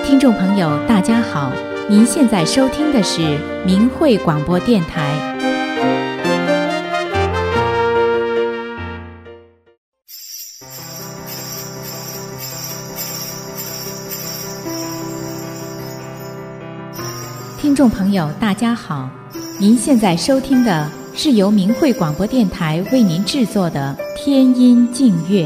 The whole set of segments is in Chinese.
听众朋友大家好，您现在收听的是明慧广播电台。听众朋友大家好，您现在收听的是由明慧广播电台为您制作的天音净乐。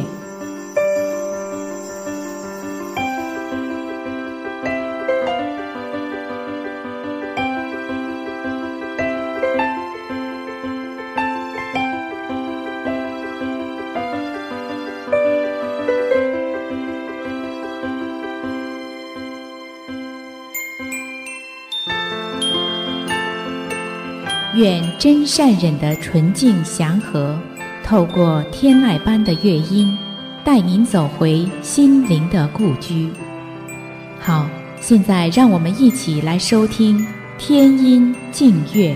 愿真善忍的纯净祥和，透过天籁般的乐音，带您走回心灵的故居。好，现在让我们一起来收听天音净乐。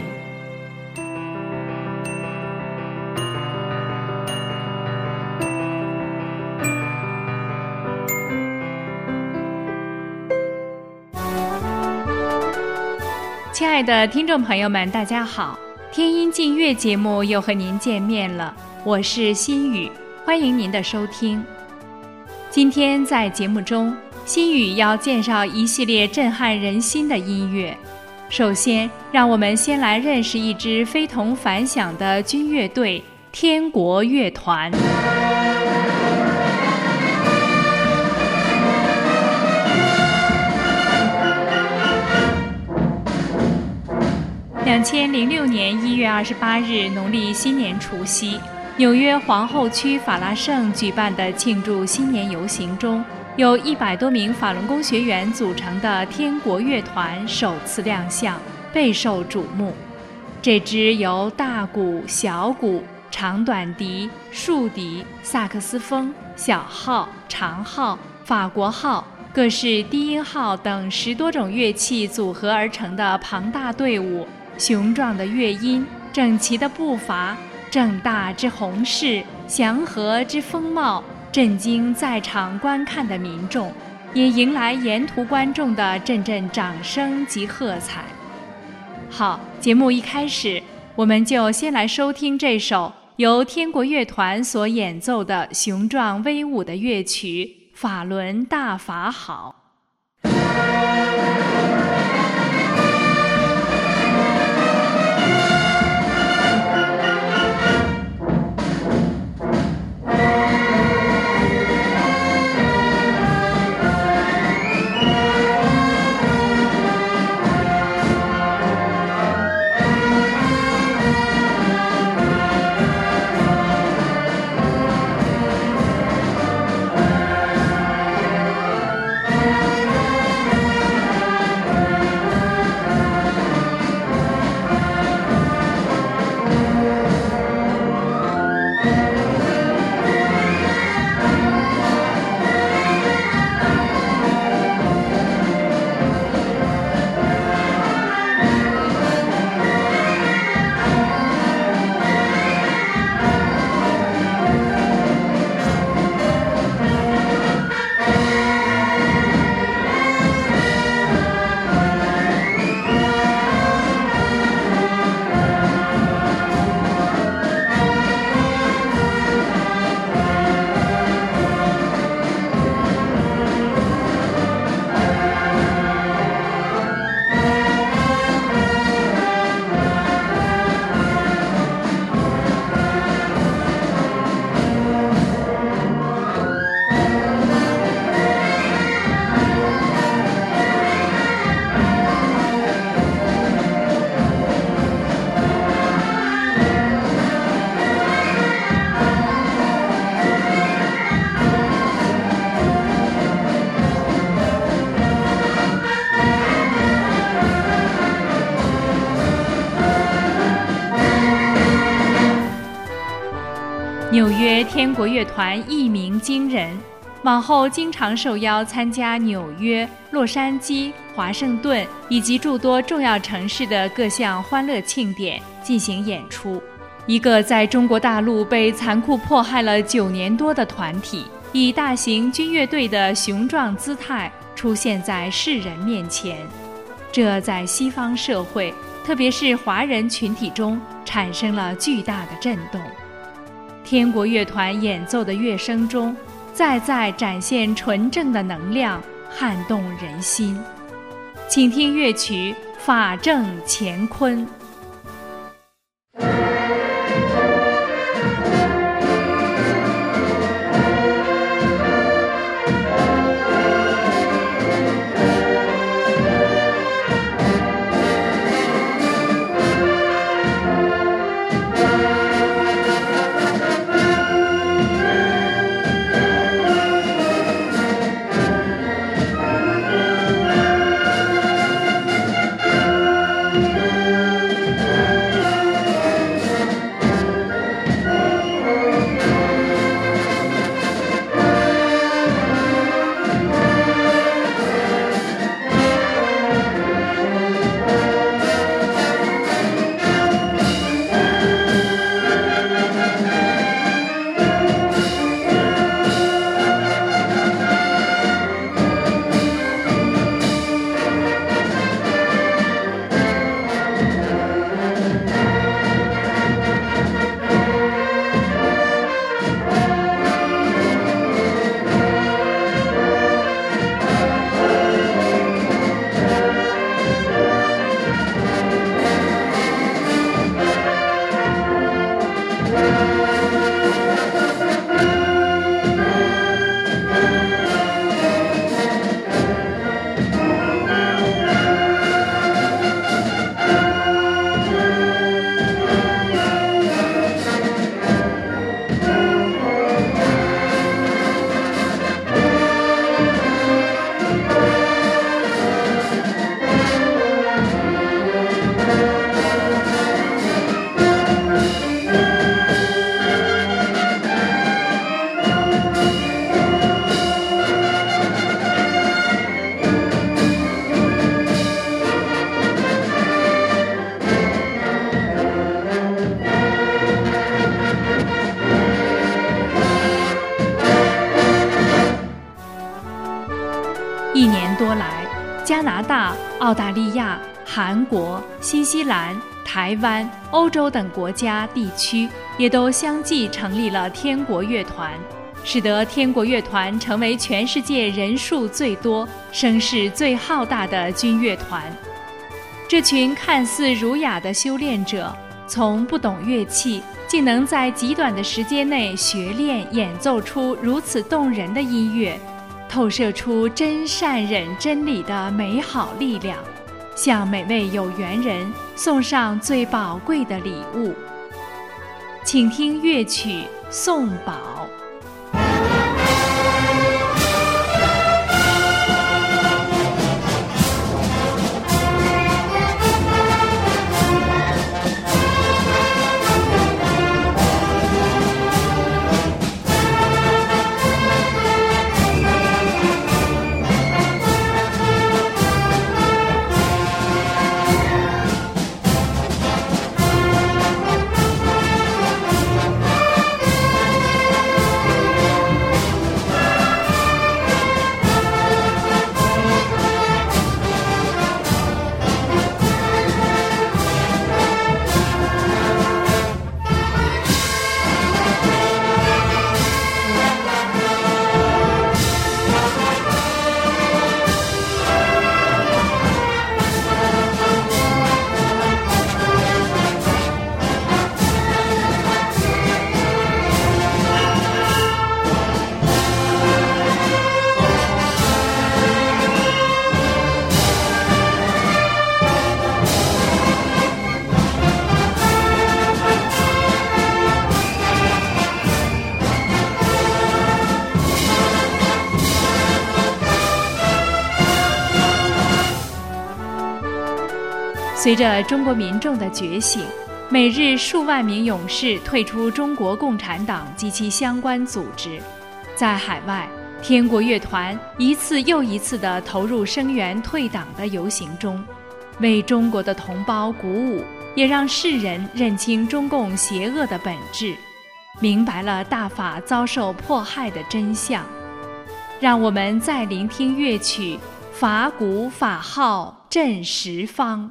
亲爱的听众朋友们，大家好，天音净乐节目又和您见面了，我是心雨，欢迎您的收听。今天在节目中，心雨要介绍一系列震撼人心的音乐。首先，让我们先来认识一支非同凡响的军乐队——天国乐团。2006年1月28日农历新年除夕，纽约皇后区法拉盛举办的庆祝新年游行中，有100多名法轮功学员组成的天国乐团首次亮相，备受瞩目。这支由大鼓、小鼓、长短笛、竖笛、萨克斯风、小号、长号、法国号、各式低音号等10多种乐器组合而成的庞大队伍，雄壮的乐音，整齐的步伐，正大之宏势，祥和之风貌，震惊在场观看的民众，也迎来沿途观众的阵阵掌声及喝彩。好，节目一开始，我们就先来收听这首由天国乐团所演奏的雄壮威武的乐曲《法轮大法好》。纽约天国乐团一鸣惊人，往后经常受邀参加纽约、洛杉矶、华盛顿以及诸多重要城市的各项欢乐庆典进行演出。一个在中国大陆被残酷迫害了9年多的团体， 以大型军乐队的雄壮姿态出现在世人面前，这在西方社会，特别是华人群体中产生了巨大的震动。天国乐团演奏的乐声中，再展现纯正的能量，撼动人心。请听乐曲《法正乾坤》。1年多来，加拿大、澳大利亚、韩国、新西兰、台湾、欧洲等国家地区也都相继成立了天国乐团，使得天国乐团成为全世界人数最多、声势最浩大的军乐团。这群看似儒雅的修炼者，从不懂乐器，竟能在极短的时间内学练演奏出如此动人的音乐，透射出真善忍真理的美好力量，向每位有缘人送上最宝贵的礼物。请听乐曲《送宝》。随着中国民众的觉醒，每日数万名勇士退出中国共产党及其相关组织，在海外，天国乐团一次又一次地投入声援退党的游行中，为中国的同胞鼓舞，也让世人认清中共邪恶的本质。 明白了大法遭受迫害的真相。让我们再聆听乐曲，法鼓法号震十方。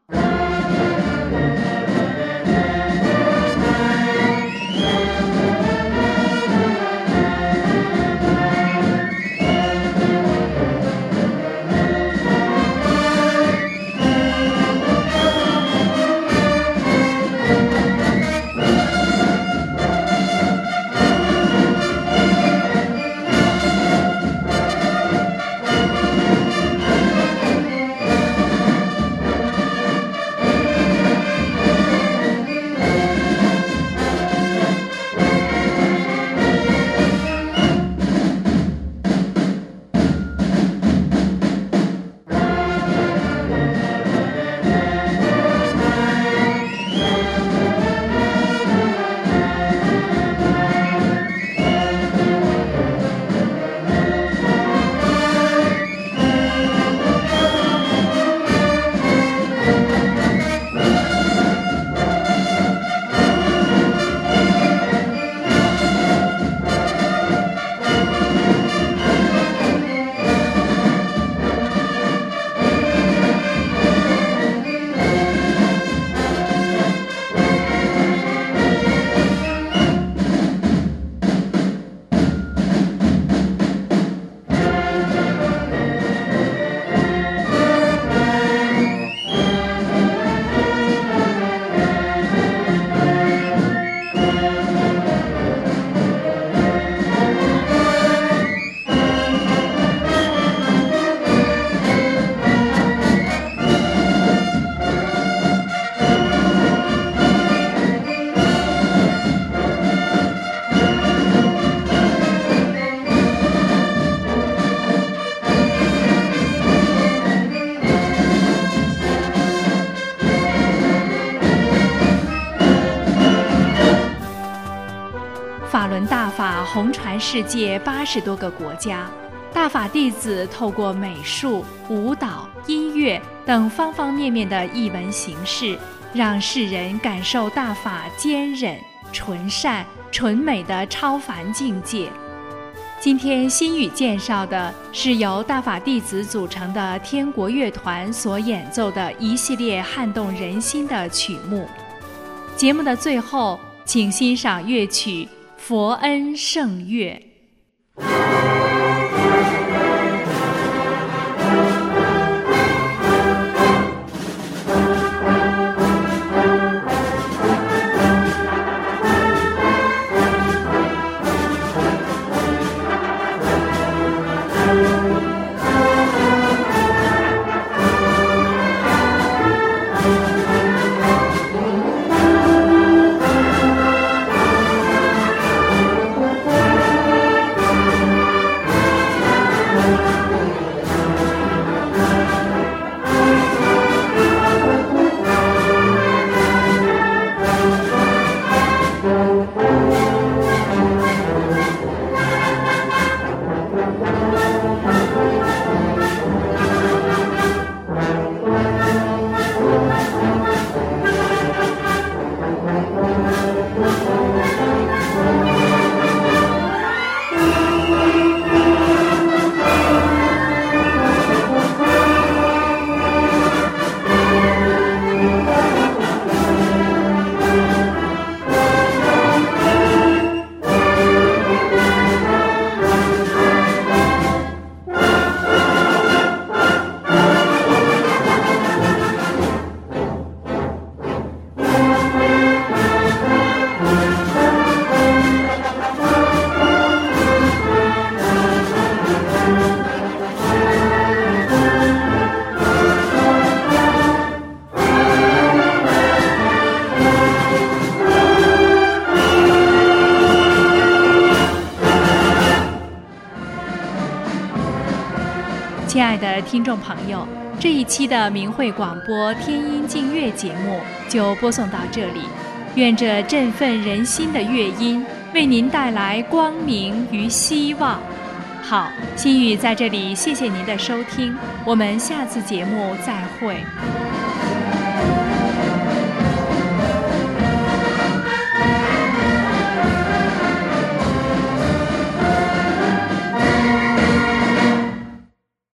法轮大法红传世界80多个国家，大法弟子透过美术、舞蹈、音乐等方方面面的艺文形式，让世人感受大法坚忍、纯善、纯美的超凡境界。今天心语介绍的是由大法弟子组成的天国乐团所演奏的一系列撼动人心的曲目。节目的最后，请欣赏乐曲《佛恩圣乐》。亲爱的听众朋友，这一期的明慧广播天音净乐节目就播送到这里。愿这振奋人心的乐音为您带来光明与希望。好，心语在这里谢谢您的收听，我们下次节目再会。